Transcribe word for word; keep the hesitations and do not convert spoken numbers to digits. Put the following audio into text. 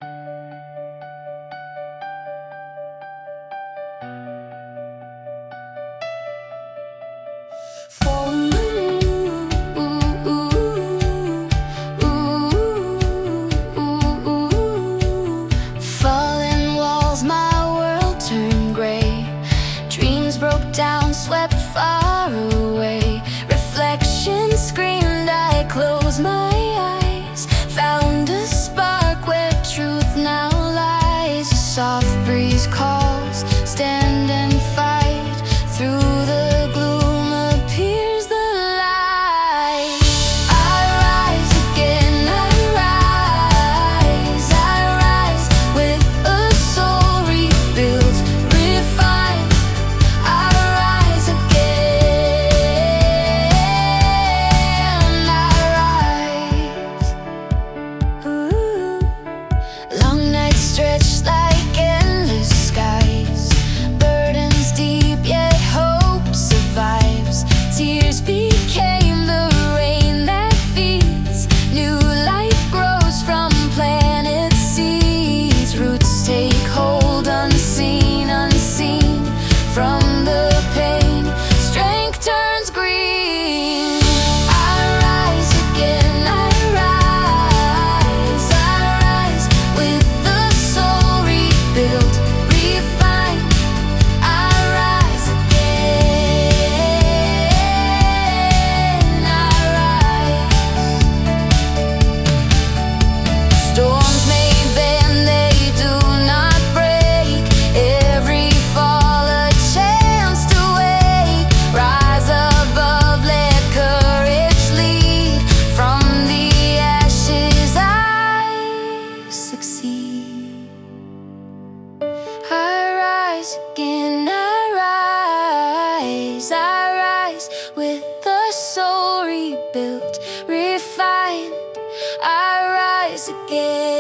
Falling walls, my world turned gray. Dreams broke down, swept far away. Reflections screamed, I closed my eyes. Found a spark where truth now lies. A soft breeze calls, stand and fight. Through the gloom appears the light. I rise again, I rise. I rise with a soul rebuilt, refined. I rise again, I rise. Ooh. Long nights stretched like endless skies. Burdens deep, yet hope survives. Tears became the rain that feeds. New life grows from planet seeds. Roots take hold, unseen, unseen. From the pain, strength turns green. I rise again, I rise. I rise with the soul rebuilt, refined. I rise again, I rise. Storms may bend, they do not break. Every fall a chance to wake. Rise above, let courage lead. From the ashes I succeed. I rise again, I rise. I rise with the soul rebuilt, refined. I rise again.